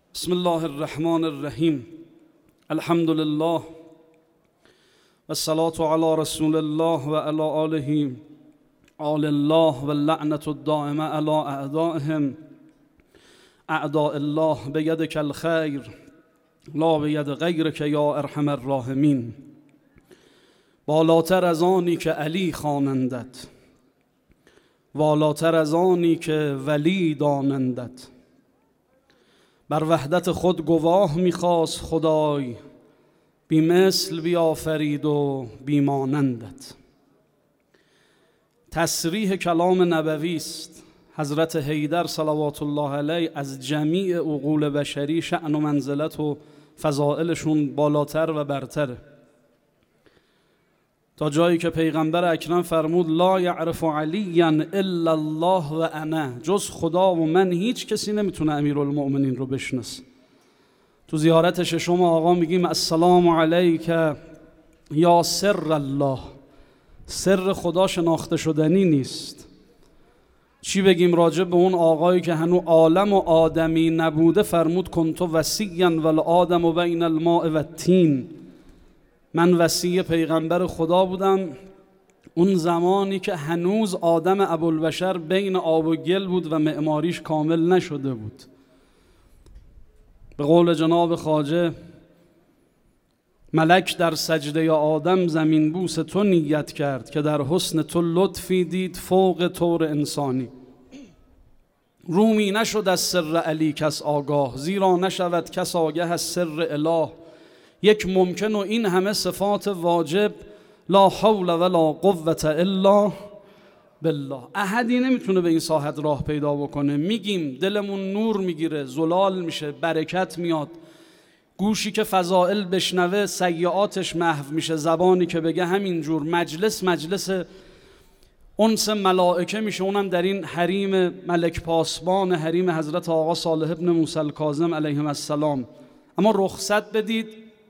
بسم الله الرحمن الرحیم. الحمد لله و الصلاة علی رسول الله و علی آله آل الله و اللعنة الدائمة علی اعدائهم اعداء الله بیدک الخیر لا بید غیرک یا ارحم الراحمین. بالاتر از آنی که علی خوانندت، والاتر از آنی که ولی دانندت. بر وحدت خود گواه می‌خواست خدای، بی مثل بیافرید و بی مانندت. تصریح کلام نبوی است. حضرت حیدر صلوات الله علیه از جمیع عقول بشری شأن و منزلت و فضائلشون بالاتر و برتره، تا جایی که پیغمبر اکرم فرمود لا یعرف علیا الا الله و انا، جز خدا و من هیچ کسی نمیتونه امیرالمؤمنین رو بشناسه. تو زیارت ششم آقا میگیم السلام علیک یا سر الله. سر خدا شناخته شدنی نیست. چی بگیم راجع به اون آقایی که هنوز عالم و آدمی نبوده؟ فرمود کنت وصیا والآدم بین الماء و الطین. من وصی پیغمبر خدا بودم اون زمانی که هنوز آدم ابوالبشر بین آب و گل بود و معماریش کامل نشده بود. به قول جناب خواجه ملک در سجده آدم زمین بوس تو نیت کرد، که در حسن تو لطفی دید فوق طور انسانی. رومی نشد از سر علی کس آگاه، زیرا نشود کس آگه از سر اله. یک ممکن و این همه صفات واجب، لا حول ولا قوة الا بالله. احدی نمیتونه به این ساحت راه پیدا بکنه. میگیم دلمون نور میگیره، زلال میشه، برکت میاد. گوشی که فضائل بشنوه سیئاتش محو میشه، زبانی که بگه همینجور. مجلس انس ملائکه میشه، اونم در این حریم ملک پاسبان، حریم حضرت آقا صالح ابن موسی الکاظم علیهم السلام. اما رخصت بدید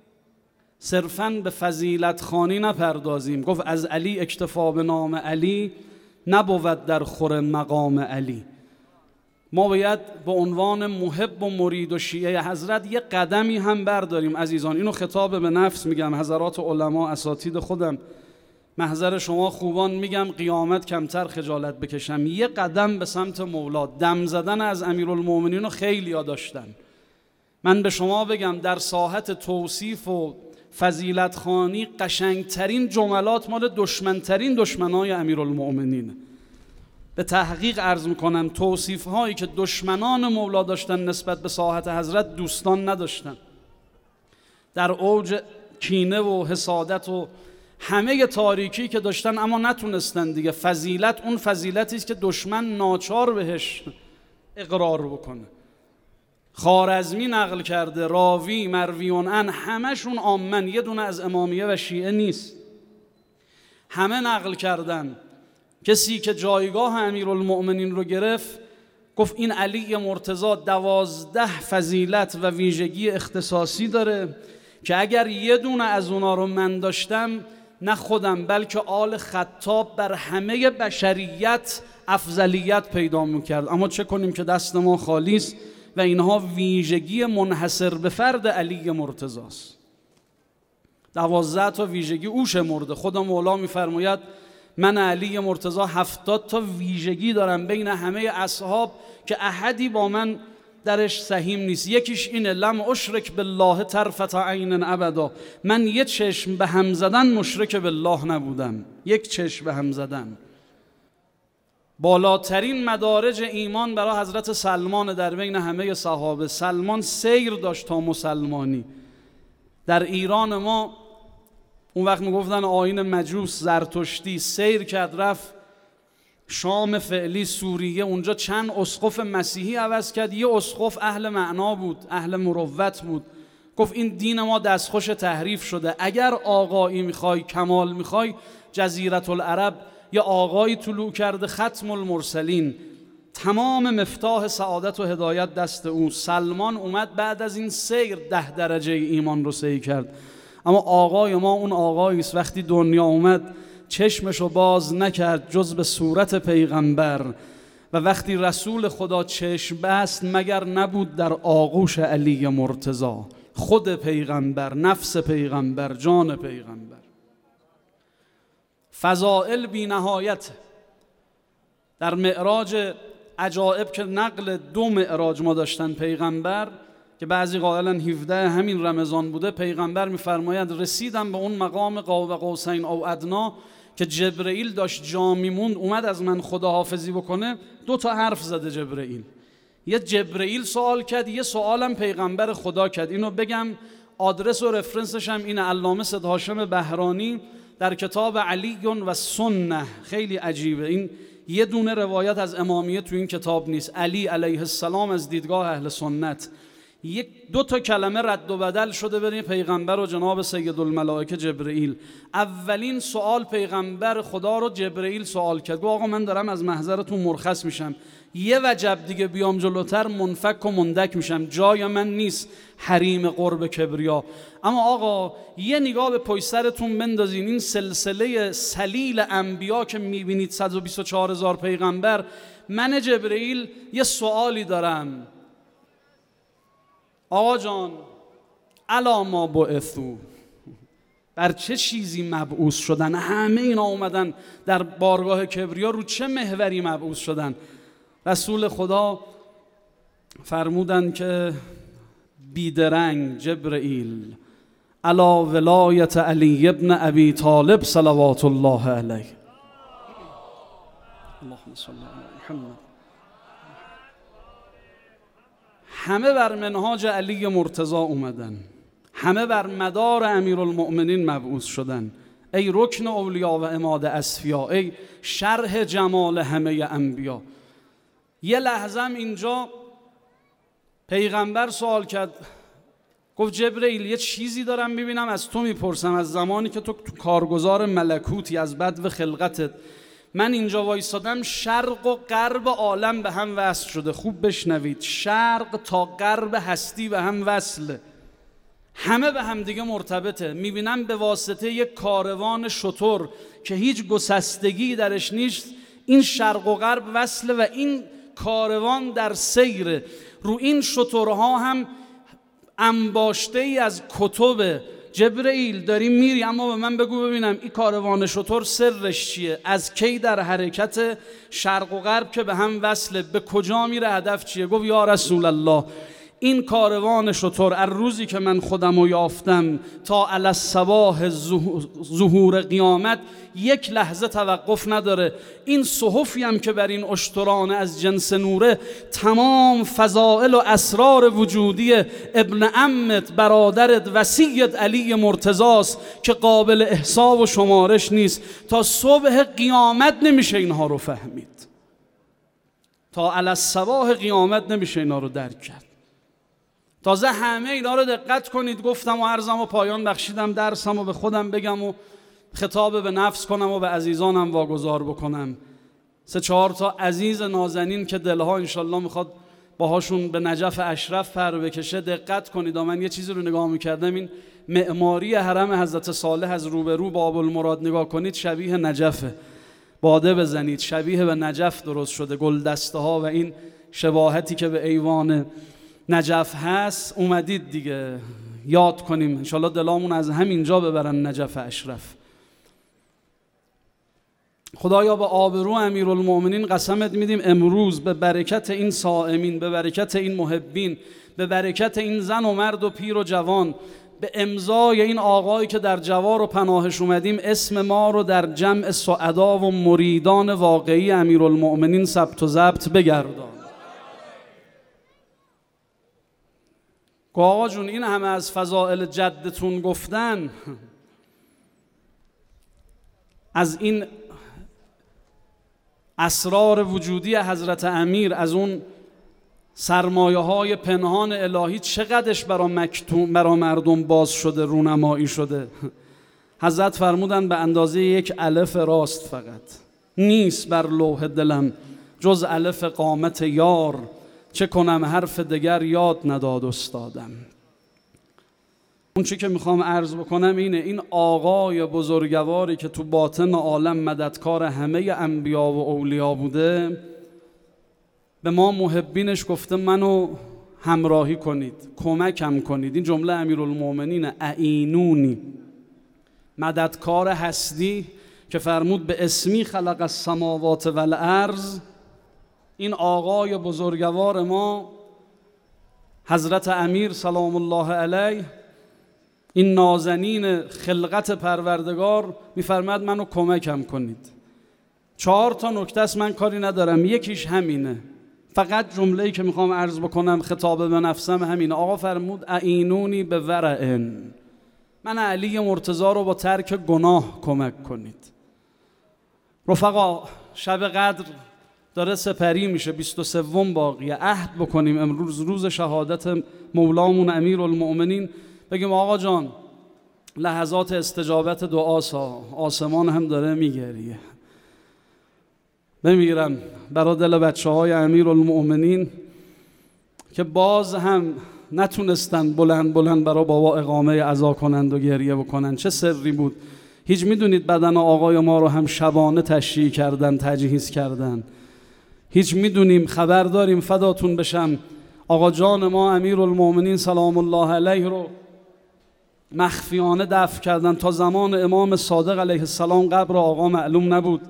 صرفاً به فضیلت خوانی نپردازیم. گفت از علی اکتفا به نام علی، نبود در خور مقام علی. ما باید به عنوان محب و مرید و شیعه حضرت یه قدمی هم برداریم عزیزان. اینو خطاب به نفس میگم، حضرات علما اساتید خودم، محضر شما خوبان میگم، قیامت کمتر خجالت بکشم. یه قدم به سمت مولا. دم زدن از امیرالمؤمنین رو خیلی ها داشتن. من به شما بگم در ساحت توصیف و فضیلت خوانی قشنگترین جملات مال دشمنترین دشمنای امیرالمؤمنین. به تحقیق عرض میکنم توصیف هایی که دشمنان مولا داشتن نسبت به ساحت حضرت دوستان نداشتن. در اوج کینه و حسادت و همه تاریکی که داشتن، اما نتونستن دیگه. فضیلت اون فضیلتی است که دشمن ناچار بهش اقرار بکنه. خوارزمی نقل کرده، راوی، مرویون عن، همشون عامن، یه دونه از امامیه و شیعه نیست. همه نقل کردن. کسی که جایگاه امیرالمؤمنین رو گرفت گفت این علی مرتضی 12 فضیلت و ویژگی اختصاصی داره که اگر یه دونه از اونا رو من داشتم، نه خودم بلکه آل خطاب بر همه بشریت افضلیت پیدا میکرد. اما چه کنیم که دست ما خالی است و اینها ویژگی منحصر به فرد علی مرتضی است. 12 تا ویژگی اوش مرده. خود مولا میفرماید من علی مرتضی 70 تا ویژگی دارم بین همه اصحاب که احدی با من درش سهیم نیست. یکیش اینه لم اشرک بالله طرفة عین ابدا. من یک چشم به هم زدن مشرک بالله نبودم. یک چشم به هم زدن. بالاترین مدارج ایمان برای حضرت سلمان در بین همه صحابه. سلمان سیر داشت تا مسلمانی. در ایران ما اون وقت میگفتن آیین مجوس زرتشتی، سیر کرد رفت شام فعلی سوریه، اونجا چند اسقف مسیحی عوض کرد. یه اسقف اهل معنا بود، اهل مروت بود. گفت این دین ما دستخوش تحریف شده. اگر آقایی میخوای، کمال میخوای، جزیرة العرب یا آقایی طلوع کرده، ختم المرسلین، تمام مفتاح سعادت و هدایت دست او. سلمان اومد بعد از این سیر 10 درجه ایمان رو سیر کرد. اما آقای ما اون آقایی است وقتی دنیا اومد چشمشو باز نکرد جز به صورت پیغمبر و وقتی رسول خدا چشم بست مگر نبود در آغوش علی مرتضی، خود پیغمبر، نفس پیغمبر، جان پیغمبر. فضائل بی نهایت. در معراج عجائب که نقل 2 معراج ما داشتن پیغمبر که بعضی قائلن 17 همین رمضان بوده، پیغمبر میفرماید رسیدم به اون مقام قاب قوسین او ادنا که جبرئیل داشت جا میموند، اومد از من خداحافظی بکنه. 2 تا حرف زده جبرئیل. یه جبرئیل سوال کرد، یه سوالم پیغمبر خدا کرد. اینو بگم آدرس و رفرنسش هم اینه، علامه سید هاشم بهرانی در کتاب علی و سنه. خیلی عجیبه، این یه دونه روایت از امامیه تو این کتاب نیست. علی علیه السلام از دیدگاه اهل سنت 2 تا کلمه رد و بدل شده بین پیغمبر و جناب سیدالملائکه جبرئیل. اولین سوال پیغمبر خدا رو جبرئیل سوال کرد، گفت آقا من دارم از محضرتون مرخص میشم، یه وجب دیگه بیام جلوتر منفک و مندک میشم، جای من نیست حریم قرب کبریا. اما آقا یه نگاه به پشت سرتون بندازین، این سلسله سلیل انبیا که میبینید 124,000 پیغمبر، من جبرئیل یه سوالی دارم. آقا جان الا ما بعثوا، بر چه چیزی مبعوث شدن؟ همه اینا اومدن در بارگاه کبریا، رو چه محوری مبعوث شدن؟ رسول خدا فرمودن که بیدرنگ جبرئیل علی ولایت علی ابن ابی طالب صلوات الله علیه. اللهم صل علی محمد. همه بر منهاج علی مرتضی اومدن، همه بر مدار امیرالمؤمنین مبعوث شدن. ای رکن اولیا و عماد اصفیا، ای شرح جمال همه انبیا. یه لحظم اینجا پیغمبر سوال کرد، گفت جبرئیل یه چیزی دارم میبینم از تو میپرسم، از زمانی که تو کارگزار ملکوتی، از بدو خلقتت من اینجا وایسادم، شرق و غرب عالم به هم وصل شده. خوب بشنوید، شرق تا غرب هستی به هم وصله، همه به هم دیگه مرتبطه. میبینم به واسطه یک کاروان شتر که هیچ گسستگی درش نیست، این شرق و غرب وصله و این کاروان در سیره. رو این شترها هم انباشته ای از کتب. جبرئیل داری میری، اما به من بگو ببینم این کاروان شتر سرش چیه؟ از کی در حرکت شرق و غرب که به هم وصله؟ به کجا میره؟ هدف چیه؟ گفت یا رسول الله این کاروان شتر از روزی که من خودم رو یافتم تا علی الصباح ظهور قیامت یک لحظه توقف نداره. این صحفی هم که بر این اشترانه از جنس نوره، تمام فضائل و اسرار وجودی ابن عمت، برادرت، وصیت علی مرتضاست که قابل احصا و شمارش نیست. تا صبح قیامت نمیشه اینها رو فهمید، تا علی الصباح قیامت نمیشه اینها رو درک کرد. تازه همه اینا رو دقت کنید، گفتم و عرضم و پایان بخشیدم، درسم و به خودم بگم و خطاب به نفس کنم و به عزیزانم واگذار بکنم. 3-4 تا عزیز نازنین که دلها انشالله میخواد باهاشون به نجف اشرف پر بکشه، دقت کنید. من یه چیزی رو نگاه میکردم، این معماری حرم حضرت صالح از روبرو باب المراد نگاه کنید، شبیه نجفه. باده بزنید، شبیه به نجف درست شده، گل دسته ها و این شباهتی که به ایوان نجف هست. اومدید دیگه یاد کنیم انشالله دلامون از همینجا ببرن نجف اشرف. خدایا به آبرو امیرالمؤمنین قسمت میدیم امروز به برکت این صائمین، به برکت این محبین، به برکت این زن و مرد و پیر و جوان، به امضای این آقایی که در جوار و پناهش اومدیم، اسم ما رو در جمع سعدا و مریدان واقعی امیرالمؤمنین ثبت و ضبط بگردان. آقا جون این همه از فضائل جدتون گفتن، از این اسرار وجودی حضرت امیر، از اون سرمایه های پنهان الهی چقدرش برا مردم باز شده، رونمایی شده. حضرت فرمودن به اندازه یک الف راست فقط نیست بر لوح دلم جز الف قامت یار، چه کنم حرف دگر یاد نداد استادم. اون چی که میخوام عرض بکنم اینه، این آقای بزرگواری که تو باطن عالم مددکار همه انبیا و اولیا بوده، به ما محبینش گفته منو همراهی کنید، کمکم کنید. این جمله امیرالمومنین اعینونی، مددکار هستی که فرمود به اسمی خلق السماوات والارض. این آقای بزرگوار ما حضرت امیر سلام الله علیه، این نازنین خلقت پروردگار میفرماد منو کمکم کنید. 4 تا نکته است، من کاری ندارم، یکیش همینه. فقط جمله‌ای که میخوام عرض بکنم خطاب به نفسم همینه. آقا فرمود اعینونی به ورعن، من علی مرتضی رو با ترک گناه کمک کنید. رفقا شب قدر داره سپری میشه، 23 باقیه. عهد بکنیم امروز روز شهادت مولامون امیرالمؤمنین، بگیم آقا جان لحظات استجابت دعاسا، آسمان هم داره میگریه. بمیرم برای دل بچه های امیرالمؤمنین که باز هم نتونستن بلند بلند برای بابا اقامه عزا کنند و گریه بکنن. چه سری بود. هیچ میدونید بدن آقای ما رو هم شبانه تشییع کردن، تجهیز کردن. هیچ میدونیم، خبر داریم، فداتون بشم، آقا جان ما امیرالمؤمنین سلام الله علیه رو مخفیانه دفن کردن. تا زمان امام صادق علیه السلام قبر آقا معلوم نبود.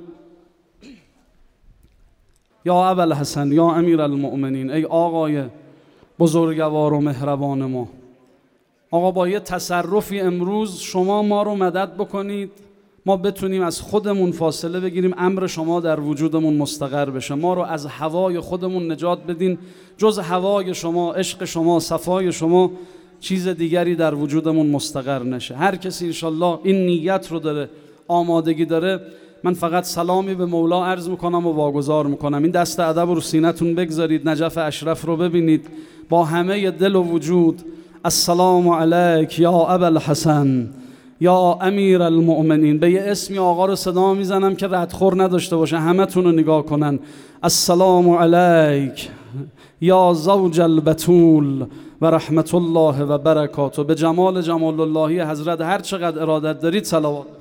یا ابوالحسن، یا امیرالمؤمنین، ای آقای بزرگوار و مهربان ما، آقا با یه تصرفی امروز شما ما رو مدد بکنید، ما بتونیم از خودمون فاصله بگیریم، امر شما در وجودمون مستقر بشه، ما رو از هوای خودمون نجات بدین. جز هوای شما، عشق شما، صفای شما، چیز دیگری در وجودمون مستقر نشه. هر کسی انشالله این نیت رو داره، آمادگی داره، من فقط سلامی به مولا عرض میکنم و واگذار میکنم. این دست ادب رو سینتون بگذارید، نجف اشرف رو ببینید با همه دل و وجود. السلام علیک یا ابوالحسن یا امیر المؤمنین. به یه اسمی آقا رو صدا میزنم که ردخور نداشته باشه، همه تون رو نگاه کنن. السلام علیک یا زوج البتول و رحمت الله و برکاته. به جمال اللهی حضرت هر چقدر ارادت دارید صلوات